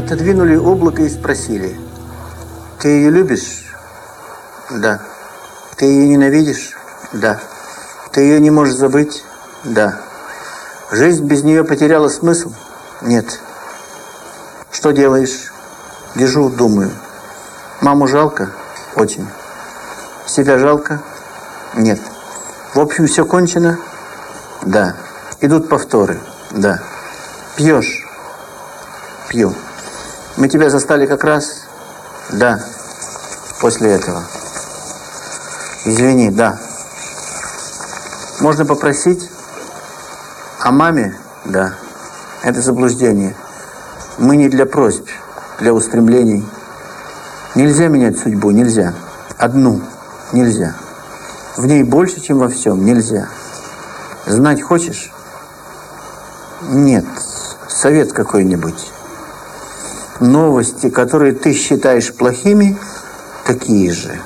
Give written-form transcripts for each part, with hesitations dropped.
Отодвинули облако и спросили: ты ее любишь? Да. Ты ее ненавидишь? Да. Ты ее не можешь забыть? Да. Жизнь без нее потеряла смысл? Нет. Что делаешь? Лежу, думаю. Маму жалко? Очень. Себя жалко? Нет. В общем, все кончено? Да. Идут повторы? Да. Пьешь? Пью. Мы тебя застали как раз? Да. После этого. Извини, да. Можно попросить? О маме? Да. Это заблуждение. Мы не для просьб, для устремлений. Нельзя менять судьбу, нельзя. Одну нельзя. В ней больше, чем во всем, нельзя. Знать хочешь? Нет. Совет какой-нибудь. Новости, которые ты считаешь плохими, такие же.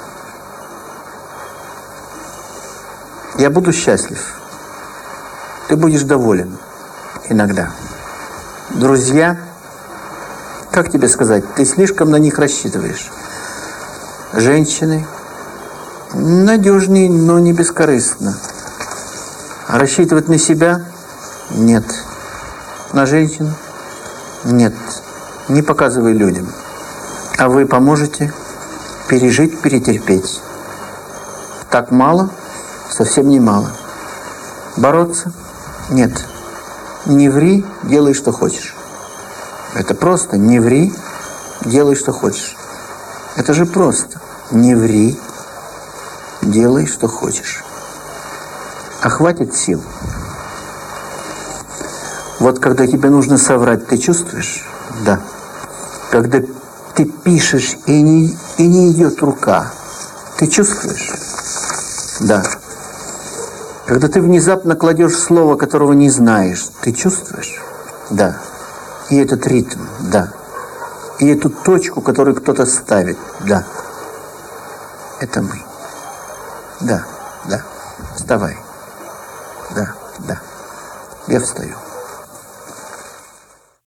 Я буду счастлив. Ты будешь доволен. Иногда. Друзья, как тебе сказать, ты слишком на них рассчитываешь. Женщины, надежней, но не бескорыстно. А рассчитывать на себя? Нет. На женщин? Нет. Не показывай людям. А вы поможете пережить, перетерпеть. Так мало? Совсем не мало. Бороться? Нет. Не ври, делай, что хочешь. Это просто. Не ври, делай, что хочешь. Это же просто. Не ври, делай, что хочешь. А хватит сил. Вот когда тебе нужно соврать, ты чувствуешь? Да. Когда ты пишешь и не идет рука, ты чувствуешь? Да. Когда ты внезапно кладешь слово, которого не знаешь, ты чувствуешь? Да. И этот ритм, да. И эту точку, которую кто-то ставит, да. Это мы. Да, да. Вставай. Да, да. Я встаю.